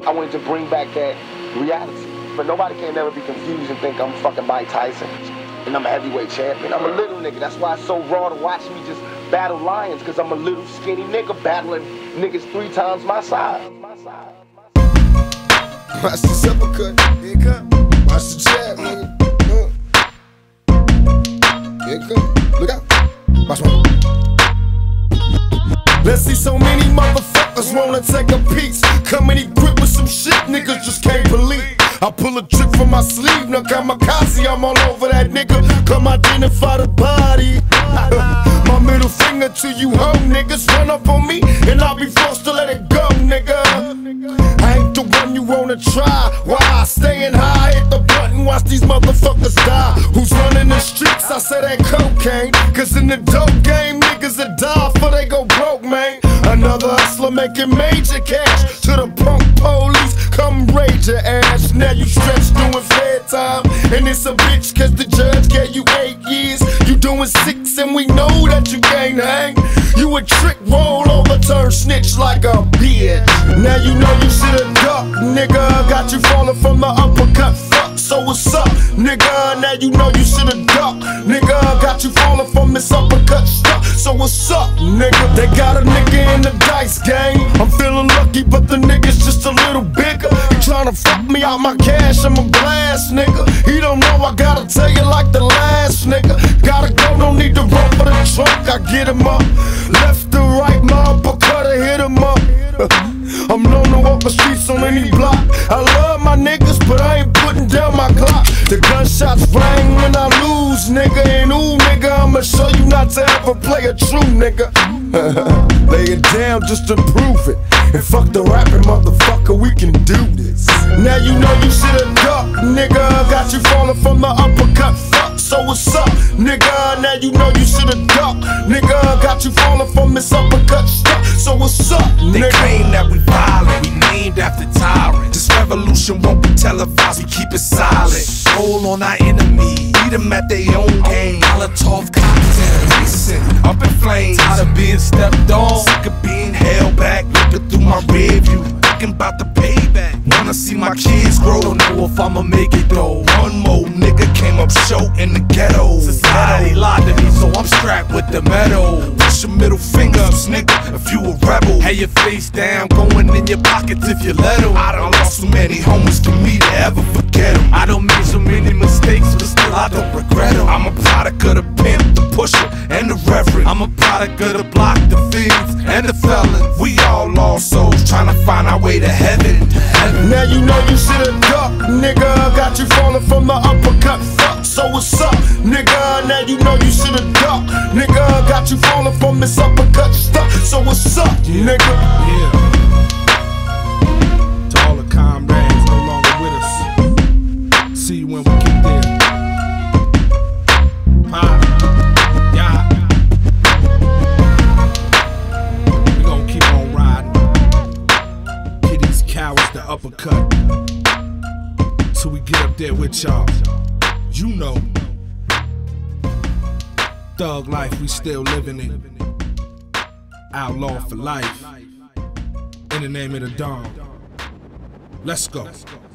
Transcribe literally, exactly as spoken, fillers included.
I wanted to bring back that reality. But nobody can never be confused and think I'm fucking Mike Tyson and I'm a heavyweight champion. I'm a little nigga. That's why it's so raw to watch me just battle lions, because I'm a little skinny nigga battling niggas three times my size. My size. Watch this uppercut. Here it come. Watch the jab, nigga. Uh. Here it come. Look out. Watch one. Let's see so many motherfuckers wanna take a piece. Coming equipped with some shit niggas just can't believe. I pull a trick from my sleeve, now kamikaze, I'm all over that nigga. Come identify the body. My middle finger to you home niggas. Run up on me and I'll be forced to let it go, nigga. I ain't the one you wanna try. Why? Staying high, hit the button, watch these motherfuckers die. Who's running the streets? I say that cocaine. Cause in the dope game, niggas that die before they go broke, man. Another hustler making major cash. To the punk police, come raid your ass. Now you stretched doing fair time, and it's a bitch cause the judge gave you eight years. You doing six and we know that you can't hang. You a trick, roll over, turn snitch like a bitch. Now you know you should've ducked, nigga. Got you falling from the uppercut, fuck, so what's up, nigga? Now you know you should've ducked, nigga. Got you falling from this uppercut stuff, so what's up, nigga? They got a nigga in the dice game. I'm feeling lucky, but the nigga's just a little bigger. He tryna fuck me out my cash, I'm a blast, nigga. He don't know I gotta tell you like the last nigga. Gotta go, don't need to run for the trunk. I get him up, left to right, my uppercut, I hit him up. I'm known to walk the streets on any block. I love my niggas, but I ain't putting down my clock. The gunshots rang when I lose, nigga. And ooh, nigga, I'ma show you not to ever play a true nigga. Lay it down just to prove it. And fuck the rapping, motherfucker, we can do this. Now you know you should've ducked, nigga. Got you falling from the uppercut, fuck, so what's up, nigga? Now you know you should've ducked, nigga. Got you falling from this uppercut stuff, so what's up, nigga? They claim that we violent, we named after tyrants. This revolution won't be televised, we keep it silent. Roll on our enemies, beat them at their own game. Molotov cocktails, listen, up in flames. Tired of being stepped on, sick of being held back. Looking through my rear view, thinking about the payback. Wanna see my kids grow, don't know if I'ma make it though. One more nigga came up short in the ghetto. Society lied to me, so I'm strapped with the metal. Push your middle finger up, nigga, if you a rebel. Have your face down, going in your pockets if you let 'em. I done lost so many homies for me to ever forget 'em. I done made so many mistakes, but still I don't regret 'em. I'm a product of the pimp, the pusher, and the reverend. I'm a product of the block, the thieves, and the felons. We all lost souls, trying to find our way to heaven. To heaven. Now you know you should've ducked, nigga. Got you falling from the uppercut, fuck, so what's up, nigga? Now you know you should've ducked, nigga. Got you falling from this uppercut stuff, so what's up, nigga? Yeah. To all the comrades no longer with us, see you when we get there. Pop, yeah. We gon' keep on riding. Get these cowards the uppercut till we get up there with y'all. You know, thug life we still living in. Outlaw for life. In the name of the dawn. Let's go.